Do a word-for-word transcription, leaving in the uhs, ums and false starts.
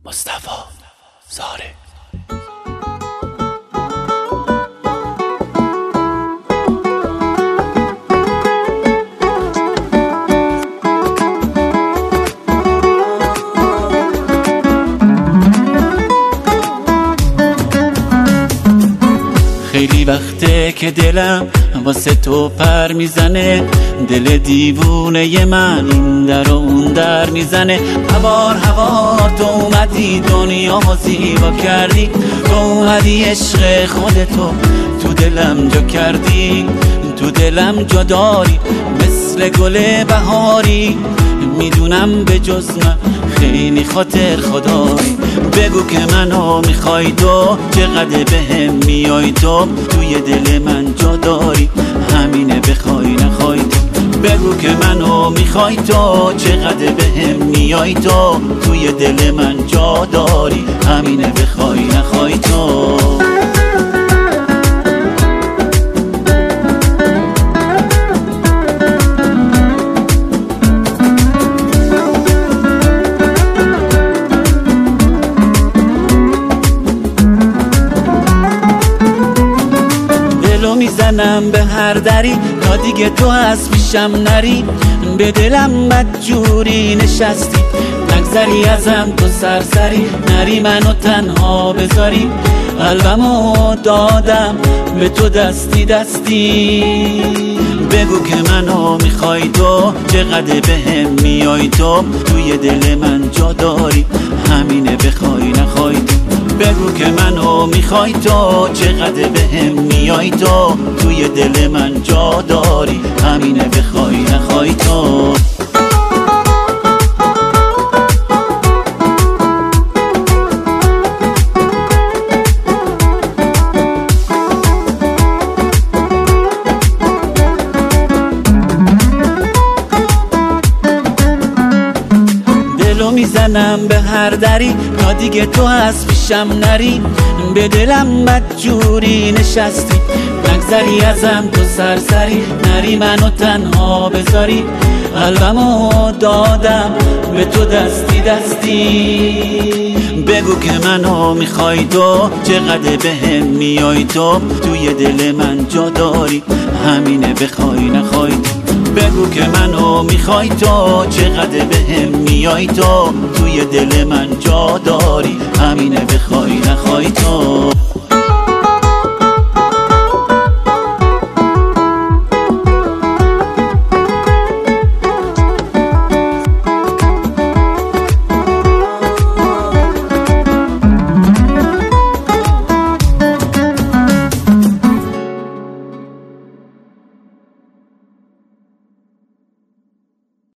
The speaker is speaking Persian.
مصطفی زاره. خیلی وقته که دلم واسه تو پر میزنه، دل دیوونه من این در و اون در میزنه. هوار هوار تو اومدی دنیا زیبا کردی، تو اومدی عشق خودتو تو دلم جا کردی، تو دلم جا داری مثل گل بهاری. میدونم به جز من خیلی خاطر خدایی، بگو که منو میخوای تو، چقدر بهم میای تو، توی دل من جا داری همینه بخوای نخوای تو. بگو که منو میخوای تو، چقدر بهم میای تو، توی دل من جا داری همینه بخوای نخوای تو. میزنم به هر دری تا دیگه تو از پیشم نری، به دلم بدجوری نشستی نگذری ازم تو سرسری، نری منو تنها بذاری. قلبمو دادم به تو دستی دستی، بگو که منو میخوای تو، چقدر بهم میای تو، توی دل من جا داری همینه بخوای نخوای تو. بگو که منو میخوای تو، چقدر بهم میای تو، توی دل من جا داری همینه بخوای نخوای تو. میزنم به هر دری تا دیگه تو از پیشم نری، به دلم بدجوری نشستی نگذری ازم تو سرسری، نری منو تنها بذاری. قلبمو دادم به تو دستی دستی، بگو که منو میخوای تو، چقدر بهم میای تو، توی دل من جا داری همینه بخوای نخوای تو. بگو که منو میخوای تو، چقدر بهم میای تو، توی دل من جا داری همینه بخوای